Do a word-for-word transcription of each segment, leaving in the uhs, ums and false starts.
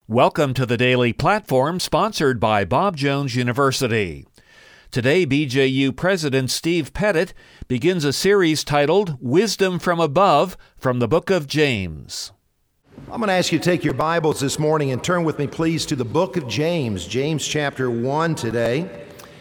Welcome to the Daily Platform, sponsored by Bob Jones University. Today, B J U President Steve Pettit begins a series titled Wisdom from Above from the Book of James. I'm going to ask you to take your Bibles this morning and turn with me, please, to the book of James, James chapter one today.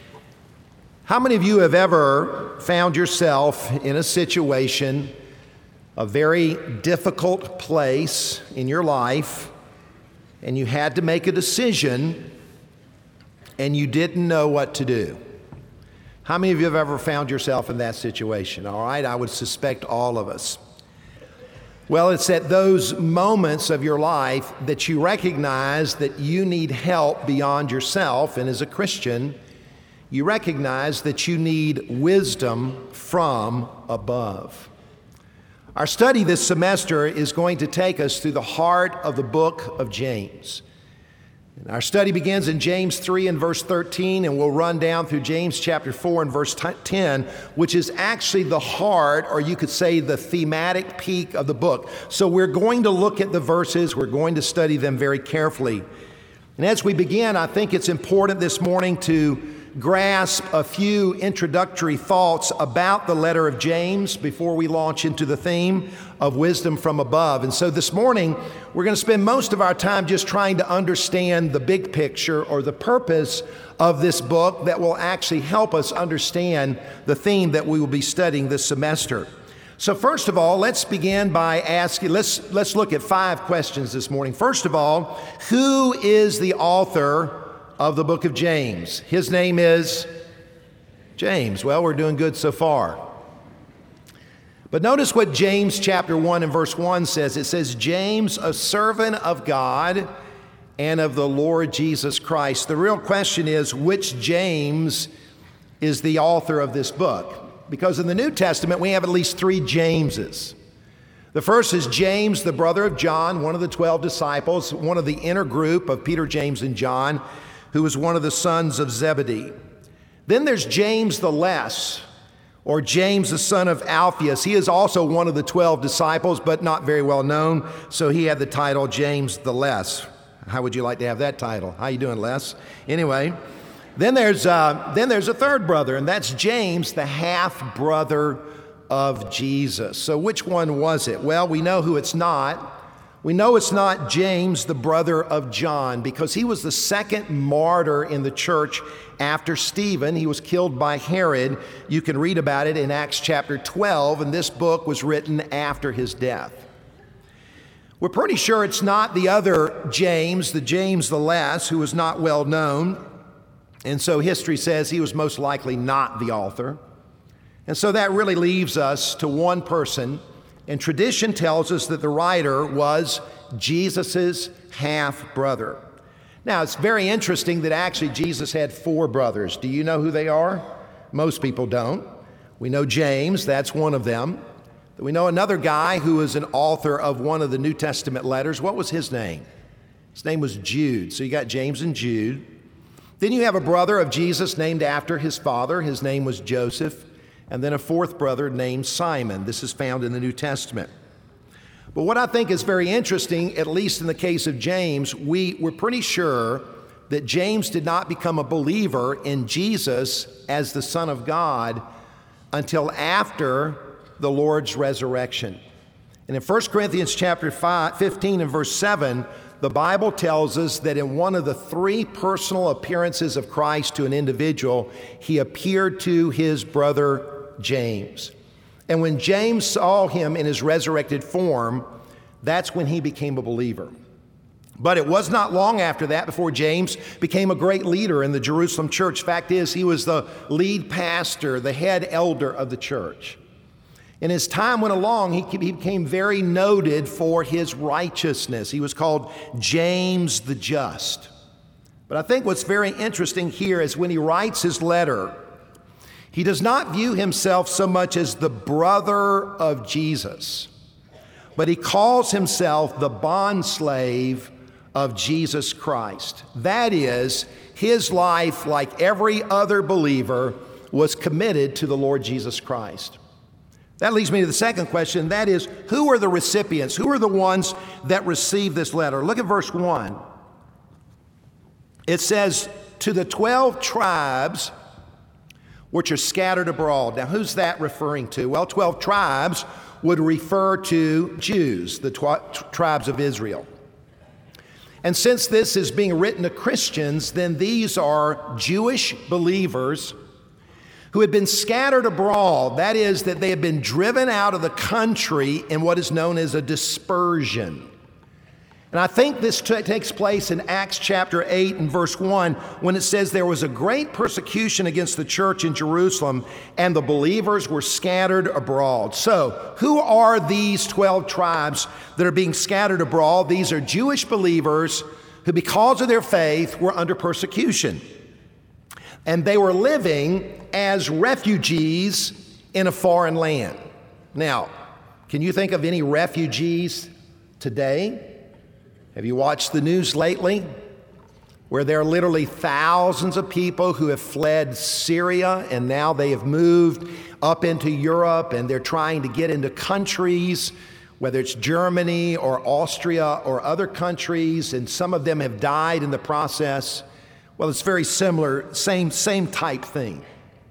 How many of you have ever found yourself in a situation, a very difficult place in your life, and you had to make a decision and you didn't know what to do? How many of you have ever found yourself in that situation? All right, I would suspect all of us. Well, it's at those moments of your life that you recognize that you need help beyond yourself, and as a Christian, you recognize that you need wisdom from above. Our study this semester is going to take us through the heart of the book of James. And our study begins in James three and verse thirteen, and we'll run down through James chapter four and verse ten, which is actually the heart, or you could say the thematic peak of the book. So we're going to look at the verses, we're going to study them very carefully. And as we begin, I think it's important this morning to grasp a few introductory thoughts about the letter of James before we launch into the theme of wisdom from above. And so this morning, we're going to spend most of our time just trying to understand the big picture or the purpose of this book that will actually help us understand the theme that we will be studying this semester. So first of all, let's begin by asking, let's, let's look at five questions this morning. First of all, who is the author of the book of James? His name is James. Well, we're doing good so far. But notice what James chapter one and verse one says. It says, James, a servant of God and of the Lord Jesus Christ. The real question is, which James is the author of this book? Because in the New Testament, we have at least three Jameses. The first is James, the brother of John, one of the twelve disciples, one of the inner group of Peter, James, and John, who was one of the sons of Zebedee. Then there's James the Less, or James the son of Alphaeus. He is also one of the twelve disciples, but not very well known, so he had the title James the Less. How would you like to have that title? How you doing, Les? Anyway, then there's uh, then there's a third brother, and that's James, the half-brother of Jesus. So which one was it? Well, we know who it's not. We know it's not James, the brother of John, because he was the second martyr in the church after Stephen. He was killed by Herod. You can read about it in Acts chapter twelve, and this book was written after his death. We're pretty sure it's not the other James, the James the Less, who was not well known, and so history says he was most likely not the author. And so that really leaves us to one person. And tradition tells us that the writer was Jesus's half-brother. Now, it's very interesting that actually Jesus had four brothers. Do you know who they are? Most people don't. We know James, that's one of them. We know another guy who is an author of one of the New Testament letters. What was his name? His name was Jude. So you got James and Jude. Then you have a brother of Jesus named after his father. His name was Joseph. And then a fourth brother named Simon. This is found in the New Testament. But what I think is very interesting, at least in the case of James, we, we're pretty sure that James did not become a believer in Jesus as the Son of God until after the Lord's resurrection. And in First Corinthians chapter five, fifteen and verse seven, the Bible tells us that in one of the three personal appearances of Christ to an individual, he appeared to his brother James. And when James saw him in his resurrected form, that's when he became a believer. But it was not long after that before James became a great leader in the Jerusalem church. Fact is, he was the lead pastor, the head elder of the church. And as time went along, he became very noted for his righteousness. He was called James the Just. But I think what's very interesting here is when he writes his letter, he does not view himself so much as the brother of Jesus, but he calls himself the bondslave of Jesus Christ. That is, his life, like every other believer, was committed to the Lord Jesus Christ. That leads me to the second question. That is, who are the recipients? Who are the ones that received this letter? Look at verse one. It says, to the twelve tribes which are scattered abroad. Now, who's that referring to? Well, twelve tribes would refer to Jews, the tw- tribes of Israel. And since this is being written to Christians, then these are Jewish believers who had been scattered abroad. That is, that they had been driven out of the country in what is known as a dispersion. And I think this t- takes place in Acts chapter eight and verse one, when it says there was a great persecution against the church in Jerusalem, and the believers were scattered abroad. So, who are these twelve tribes that are being scattered abroad? These are Jewish believers who, because of their faith, were under persecution. And they were living as refugees in a foreign land. Now, can you think of any refugees today? Have you watched the news lately, where there are literally thousands of people who have fled Syria and now they have moved up into Europe and they're trying to get into countries, whether it's Germany or Austria or other countries, and some of them have died in the process? Well, it's very similar, same, same type thing.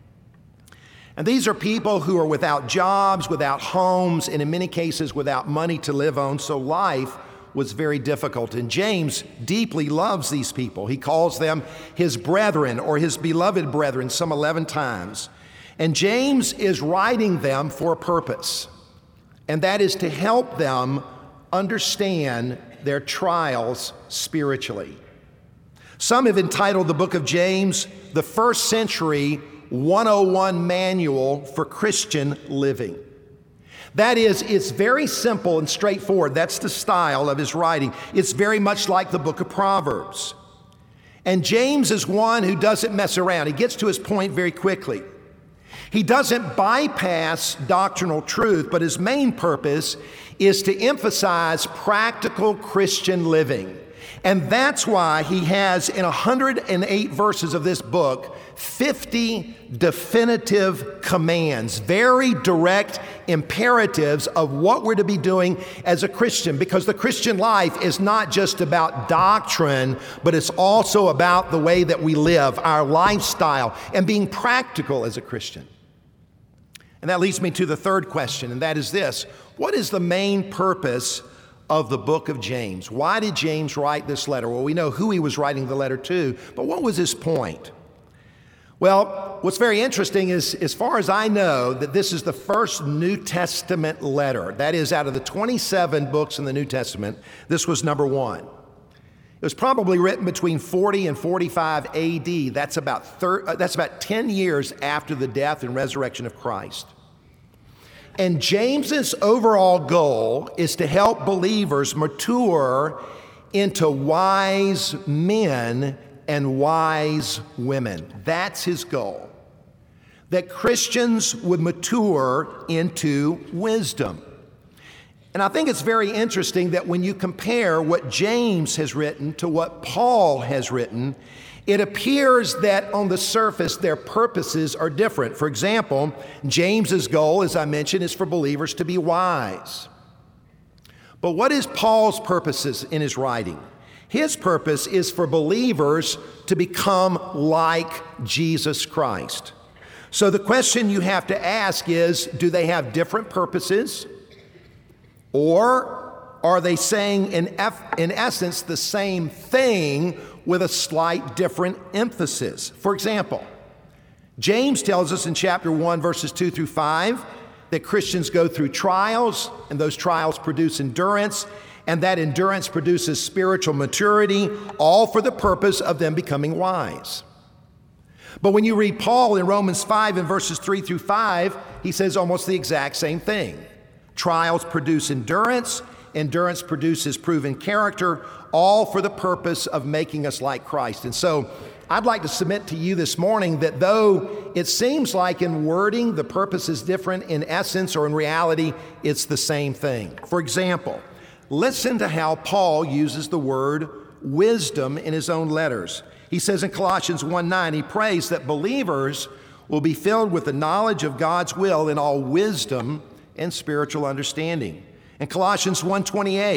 And these are people who are without jobs, without homes, and in many cases without money to live on, so life was very difficult. And James deeply loves these people. He calls them his brethren or his beloved brethren some eleven times. And James is writing them for a purpose, and that is to help them understand their trials spiritually. Some have entitled the book of James the first century one oh one manual for Christian living. That is, it's very simple and straightforward. That's the style of his writing. It's very much like the book of Proverbs. And James is one who doesn't mess around. He gets to his point very quickly. He doesn't bypass doctrinal truth, but his main purpose is to emphasize practical Christian living. And that's why he has, in one hundred eight verses of this book, fifty definitive commands, very direct imperatives of what we're to be doing as a Christian, because the Christian life is not just about doctrine, but it's also about the way that we live, our lifestyle, and being practical as a Christian. And that leads me to the third question, and that is this: what is the main purpose of the book of James? Why did James write this letter? Well, we know who he was writing the letter to, but what was his point? Well, what's very interesting is, as far as I know, that this is the first New Testament letter. That is, out of the twenty-seven books in the New Testament, this was number one. It was probably written between forty and forty-five A D. That's about thir- uh, that's about ten years after the death and resurrection of Christ. And James's overall goal is to help believers mature into wise men and wise women. That's his goal. That Christians would mature into wisdom. And I think it's very interesting that when you compare what James has written to what Paul has written, it appears that on the surface their purposes are different. For example, James's goal, as I mentioned, is for believers to be wise. But what is Paul's purposes in his writing? His purpose is for believers to become like Jesus Christ. So the question you have to ask is, do they have different purposes? Or are they saying in, eff- in essence the same thing with a slight different emphasis? For example, James tells us in chapter one, verses two through five, that Christians go through trials, and those trials produce endurance, and that endurance produces spiritual maturity, all for the purpose of them becoming wise. But when you read Paul in Romans five and verses three through five, he says almost the exact same thing. Trials produce endurance, endurance produces proven character, all for the purpose of making us like Christ. And so I'd like to submit to you this morning that though it seems like in wording the purpose is different, in essence or in reality, it's the same thing. For example, listen to how Paul uses the word wisdom in his own letters. He says in Colossians one nine, he prays that believers will be filled with the knowledge of God's will in all wisdom and spiritual understanding. In Colossians one twenty-eight,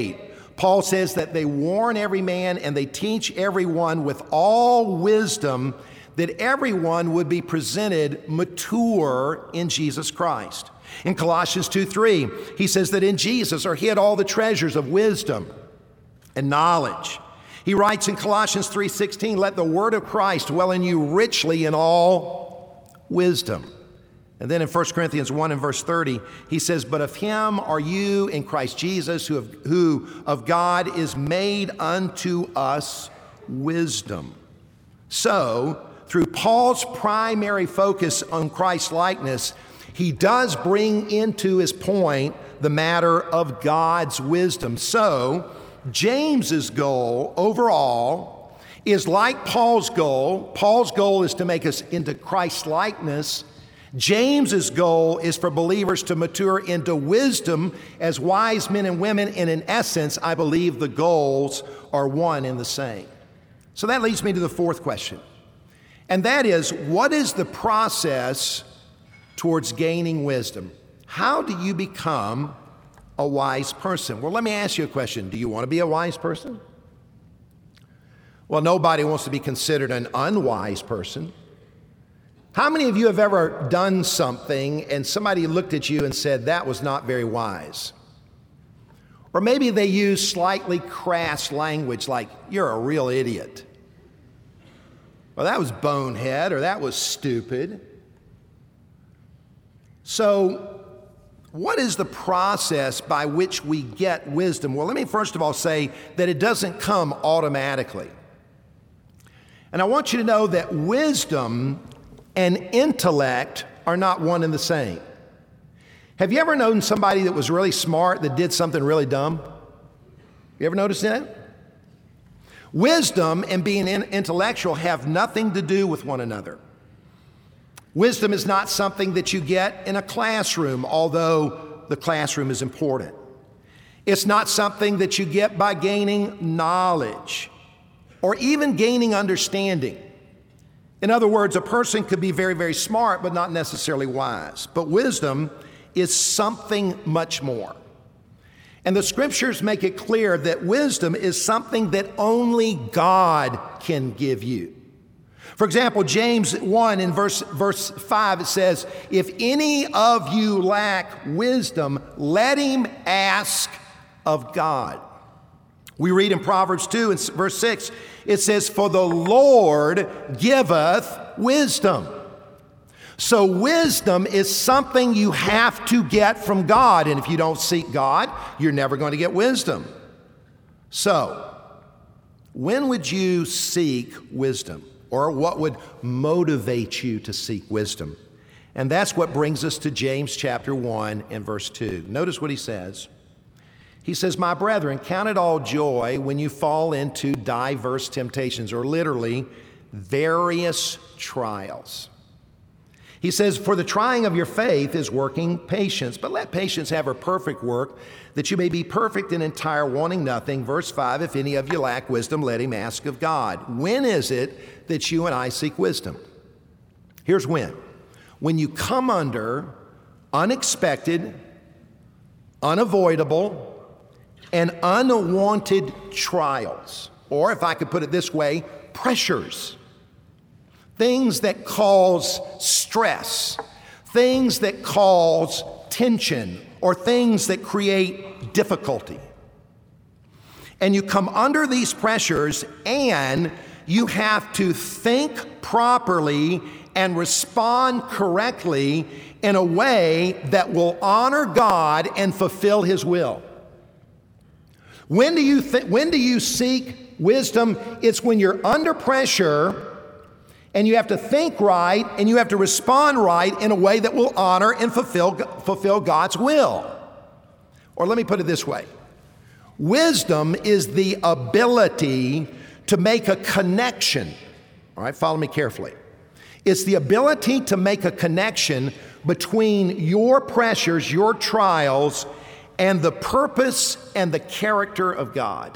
Paul says that they warn every man and they teach everyone with all wisdom, that everyone would be presented mature in Jesus Christ. In Colossians two three, he says that in Jesus are hid all the treasures of wisdom and knowledge. He writes in Colossians three sixteen, let the word of Christ dwell in you richly in all wisdom. And then in First Corinthians one and verse thirty, he says, but of him are you in Christ Jesus, who of, who of God is made unto us wisdom. So, through Paul's primary focus on Christ's likeness, he does bring into his point the matter of God's wisdom. So, James's goal overall is like Paul's goal. Paul's goal is to make us into Christ's likeness. James's goal is for believers to mature into wisdom as wise men and women, and in essence, I believe the goals are one and the same. So that leads me to the fourth question, and that is, what is the process towards gaining wisdom? How do you become a wise person? Well, let me ask you a question. Do you want to be a wise person? Well, nobody wants to be considered an unwise person. How many of you have ever done something and somebody looked at you and said, that was not very wise? Or maybe they use slightly crass language like, you're a real idiot. Well, that was bonehead, or that was stupid. So, what is the process by which we get wisdom? Well, let me first of all say that it doesn't come automatically. And I want you to know that wisdom and intellect are not one and the same. Have you ever known somebody that was really smart that did something really dumb? You ever noticed that? Wisdom and being intellectual have nothing to do with one another. Wisdom is not something that you get in a classroom, although the classroom is important. It's not something that you get by gaining knowledge or even gaining understanding. In other words, a person could be very, very smart, but not necessarily wise. But wisdom is something much more. And the scriptures make it clear that wisdom is something that only God can give you. For example, James one in verse, verse five, it says, if any of you lack wisdom, let him ask of God. We read in Proverbs two and verse six, it says, for the Lord giveth wisdom. So wisdom is something you have to get from God. And if you don't seek God, you're never going to get wisdom. So, when would you seek wisdom? Or what would motivate you to seek wisdom? And that's what brings us to James chapter one and verse two. Notice what he says. He says, my brethren, count it all joy when you fall into diverse temptations, or literally, various trials. He says, for the trying of your faith is working patience, but let patience have her perfect work, that you may be perfect and entire, wanting nothing. Verse five, if any of you lack wisdom, let him ask of God. When is it that you and I seek wisdom? Here's when. When you come under unexpected, unavoidable, and unwanted trials, or if I could put it this way, pressures. Things that cause stress, things that cause tension, or things that create difficulty. And you come under these pressures and you have to think properly and respond correctly in a way that will honor God and fulfill His will. When do you th- when do you seek wisdom? It's when you're under pressure and you have to think right and you have to respond right in a way that will honor and fulfill, fulfill God's will. Or let me put it this way. Wisdom is the ability to make a connection. All right, follow me carefully. It's the ability to make a connection between your pressures, your trials, and the purpose and the character of God.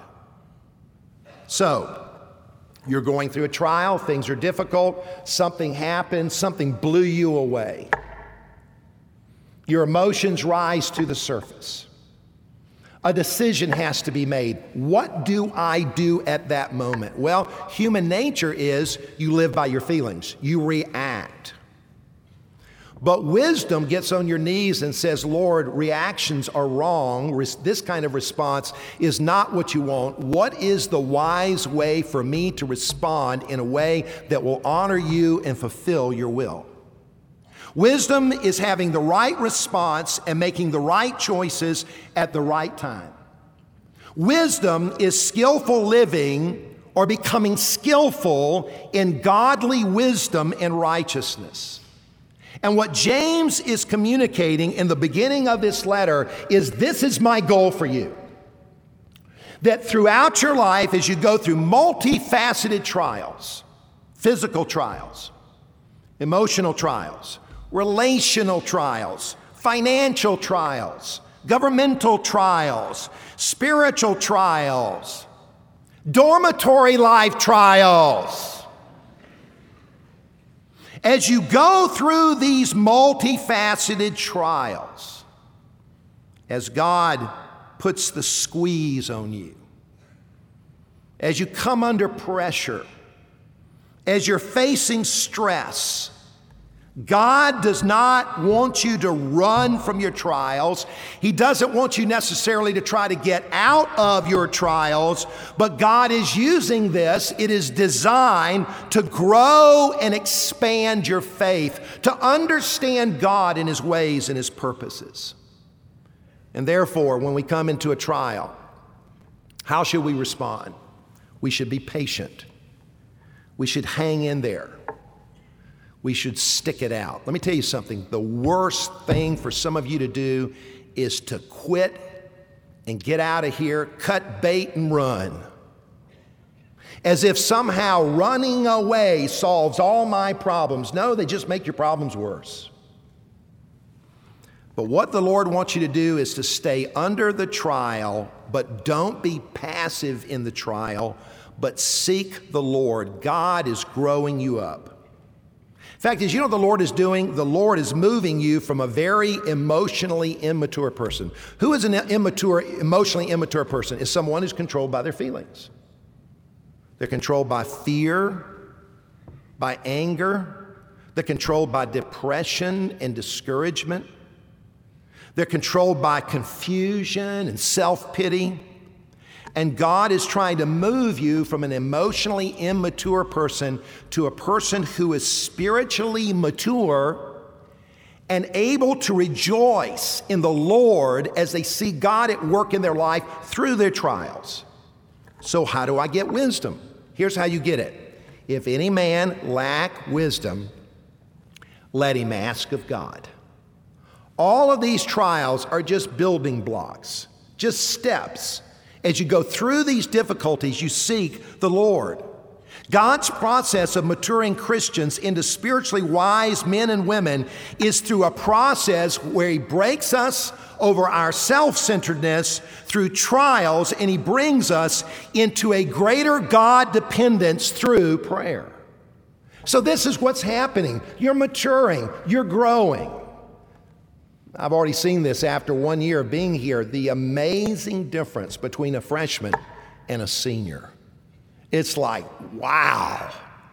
So, you're going through a trial, things are difficult, something happened, something blew you away. Your emotions rise to the surface. A decision has to be made. What do I do at that moment? Well, human nature is you live by your feelings. You react. But wisdom gets on your knees and says, Lord, reactions are wrong. This kind of response is not what you want. What is the wise way for me to respond in a way that will honor you and fulfill your will? Wisdom is having the right response and making the right choices at the right time. Wisdom is skillful living or becoming skillful in godly wisdom and righteousness. And what James is communicating in the beginning of this letter is, this is my goal for you. That throughout your life, as you go through multifaceted trials, physical trials, emotional trials, relational trials, financial trials, governmental trials, spiritual trials, dormitory life trials. As you go through these multifaceted trials, as God puts the squeeze on you, as you come under pressure, as you're facing stress, God does not want you to run from your trials. He doesn't want you necessarily to try to get out of your trials, but God is using this. It is designed to grow and expand your faith, to understand God and His ways and His purposes. And therefore, when we come into a trial, how should we respond? We should be patient. We should hang in there. We should stick it out. Let me tell you something. The worst thing for some of you to do is to quit and get out of here, cut bait and run. As if somehow running away solves all my problems. No, they just make your problems worse. But what the Lord wants you to do is to stay under the trial, but don't be passive in the trial, but seek the Lord. God is growing you up. Fact is, you know what the Lord is doing? The Lord is moving you from a very emotionally immature person. Who is an immature, emotionally immature person? Is someone who's controlled by their feelings. They're controlled by fear, by anger. They're controlled by depression and discouragement. They're controlled by confusion and self-pity. And God is trying to move you from an emotionally immature person to a person who is spiritually mature and able to rejoice in the Lord as they see God at work in their life through their trials. So how do I get wisdom? Here's how you get it. If any man lack wisdom, let him ask of God. All of these trials are just building blocks, just steps. As you go through these difficulties, you seek the Lord. God's process of maturing Christians into spiritually wise men and women is through a process where He breaks us over our self-centeredness through trials, and He brings us into a greater God dependence through prayer. So this is what's happening. You're maturing. You're growing. I've already seen this after one year of being here, the amazing difference between a freshman and a senior. It's like, wow.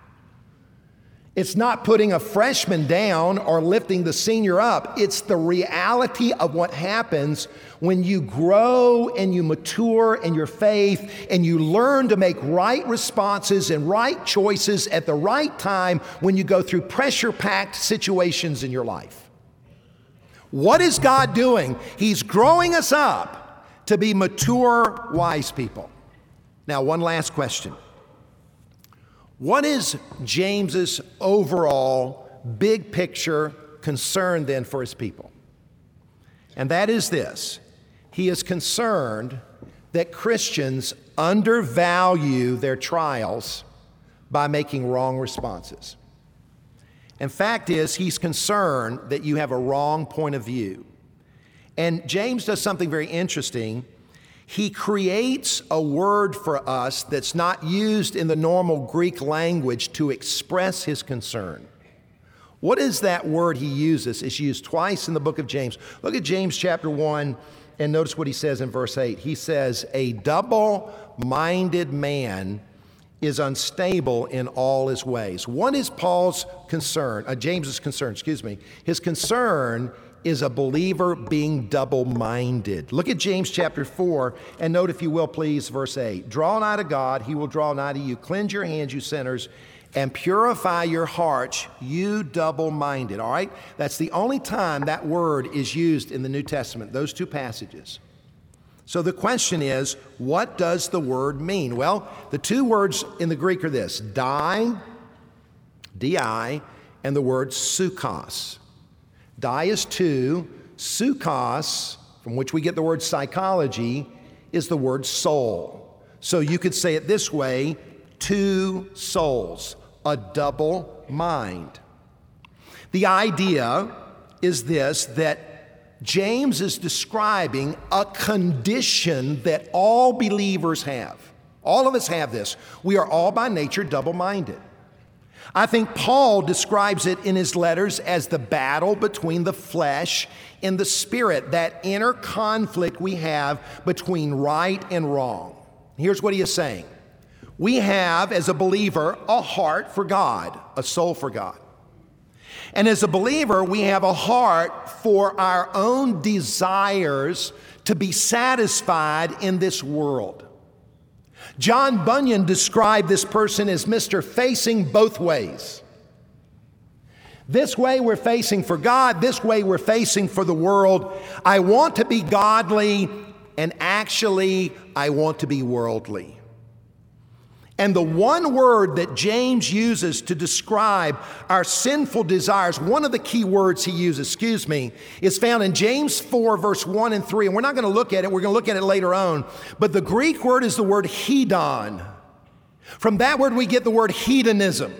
It's not putting a freshman down or lifting the senior up. It's the reality of what happens when you grow and you mature in your faith and you learn to make right responses and right choices at the right time when you go through pressure-packed situations in your life. What is God doing? He's growing us up to be mature, wise people. Now, one last question. What is James's overall big picture concern then for his people? And that is this. He is concerned that Christians undervalue their trials by making wrong responses. And fact is, he's concerned that you have a wrong point of view. And James does something very interesting. He creates a word for us that's not used in the normal Greek language to express his concern. What is that word he uses? It's used twice in the book of James. Look at James chapter one And notice what he says in verse eight. He says, a double-minded man is unstable in all his ways. What is Paul's concern, uh, James's concern, excuse me? His concern is a believer being double-minded. Look at James chapter four, and note, if you will, please, verse eight. Draw nigh to God, he will draw nigh to you. Cleanse your hands, you sinners, and purify your hearts, you double-minded. All right? That's the only time that word is used in the New Testament, those two passages. So the question is, what does the word mean? Well, the two words in the Greek are this: die, D I, and the word sukos. Die is two, sukos, from which we get the word psychology, is the word soul. So you could say it this way: two souls, a double mind. The idea is this, that James is describing a condition that all believers have. All of us have this. We are all by nature double-minded. I think Paul describes it in his letters as the battle between the flesh and the spirit, that inner conflict we have between right and wrong. Here's what he is saying. We have, as a believer, a heart for God, a soul for God. And as a believer, we have a heart for our own desires to be satisfied in this world. John Bunyan described this person as Mister Facing Both Ways. This way we're facing for God, this way we're facing for the world. I want to be godly, and actually I want to be worldly. And the one word that James uses to describe our sinful desires, one of the key words he uses, excuse me, is found in James four, verse one and three. And we're not going to look at it, we're going to look at it later on. But the Greek word is the word hedon. From that word we get the word hedonism.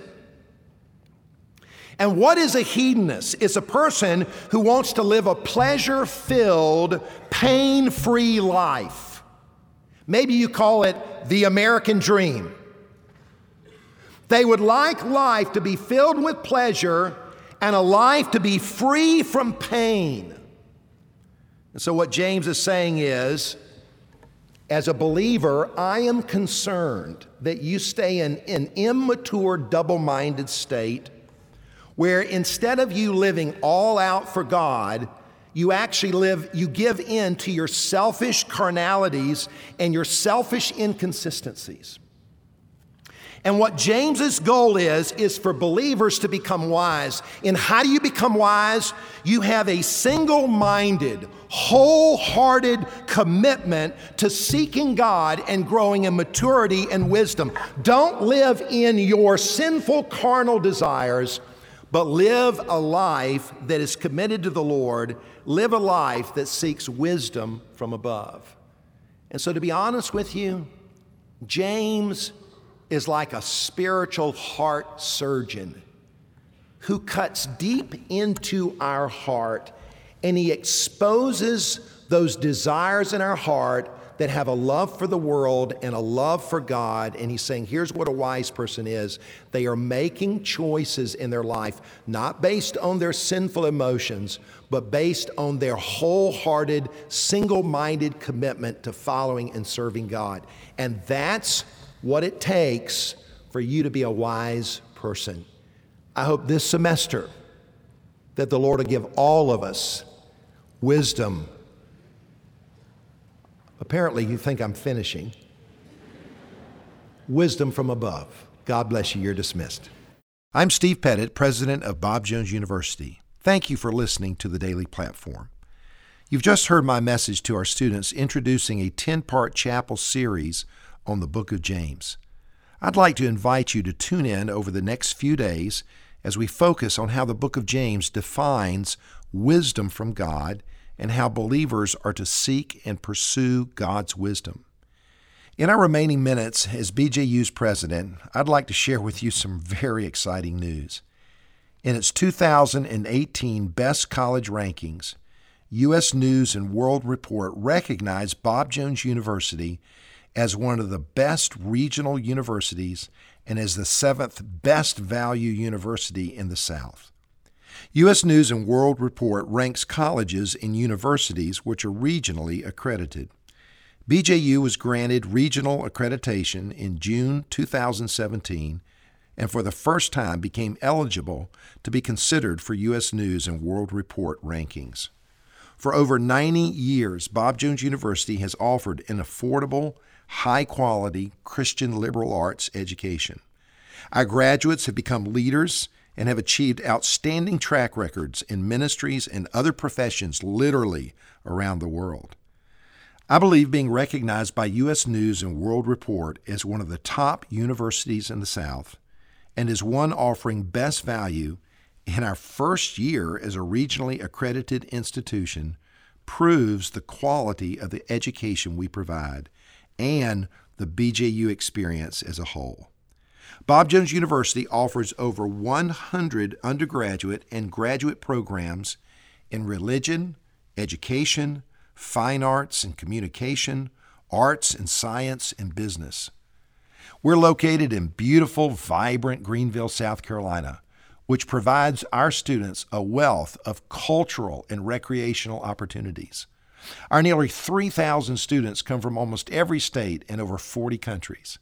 And what is a hedonist? It's a person who wants to live a pleasure-filled, pain-free life. Maybe you call it the American dream. They would like life to be filled with pleasure and a life to be free from pain. And so what James is saying is, as a believer, I am concerned that you stay in an immature, double-minded state where instead of you living all out for God, you actually live, you give in to your selfish carnalities and your selfish inconsistencies. And what James's goal is, is for believers to become wise. And how do you become wise? You have a single-minded, wholehearted commitment to seeking God and growing in maturity and wisdom. Don't live in your sinful carnal desires, but live a life that is committed to the Lord. Live a life that seeks wisdom from above. And so to be honest with you, James is like a spiritual heart surgeon who cuts deep into our heart, and he exposes those desires in our heart that have a love for the world and a love for God. And he's saying, here's what a wise person is. They are making choices in their life, not based on their sinful emotions, but based on their wholehearted, single-minded commitment to following and serving God. And that's what it takes for you to be a wise person. I hope this semester that the Lord will give all of us wisdom. Apparently you think I'm finishing. Wisdom from above. God bless you. You're dismissed. I'm Steve Pettit, president of Bob Jones University. Thank you for listening to the Daily Platform. You've just heard my message to our students introducing a ten-part chapel series on the book of James. I'd like to invite you to tune in over the next few days as we focus on how the book of James defines wisdom from God and how believers are to seek and pursue God's wisdom. In our remaining minutes as B J U's president, I'd like to share with you some very exciting news. In its two thousand eighteen Best College Rankings, U S News and World Report recognized Bob Jones University as one of the best regional universities and as the seventh best value university in the South. U S News and World Report ranks colleges and universities which are regionally accredited. B J U was granted regional accreditation in June two thousand seventeen and for the first time became eligible to be considered for U S News and World Report rankings. For over ninety years, Bob Jones University has offered an affordable, high-quality Christian liberal arts education. Our graduates have become leaders and have achieved outstanding track records in ministries and other professions literally around the world. I believe being recognized by U S News and World Report as one of the top universities in the South and as one offering best value in our first year as a regionally accredited institution proves the quality of the education we provide and the B J U experience as a whole. Bob Jones University offers over one hundred undergraduate and graduate programs in religion, education, fine arts and communication, arts and science, and business. We're located in beautiful, vibrant Greenville, South Carolina, which provides our students a wealth of cultural and recreational opportunities. Our nearly three thousand students come from almost every state and over forty countries.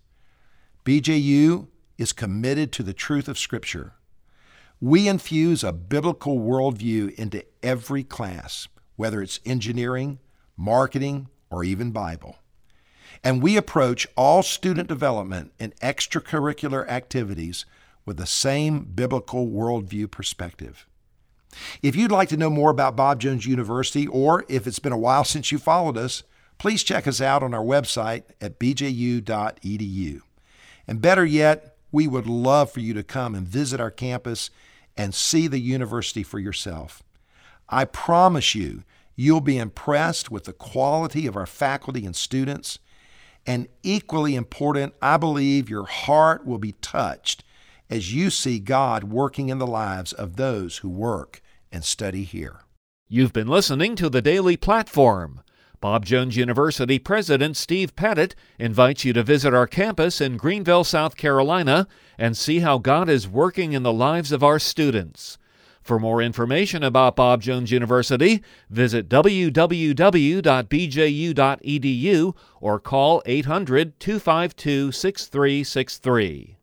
B J U is committed to the truth of Scripture. We infuse a biblical worldview into every class, whether it's engineering, marketing, or even Bible. And we approach all student development and extracurricular activities with the same biblical worldview perspective. If you'd like to know more about Bob Jones University, or if it's been a while since you followed us, please check us out on our website at b j u dot e d u. And better yet, we would love for you to come and visit our campus and see the university for yourself. I promise you, you'll be impressed with the quality of our faculty and students, and equally important, I believe your heart will be touched as you see God working in the lives of those who work and study here. You've been listening to The Daily Platform. Bob Jones University President Steve Pettit invites you to visit our campus in Greenville, South Carolina, and see how God is working in the lives of our students. For more information about Bob Jones University, visit w w w dot b j u dot e d u or call eight hundred, two five two, six three six three.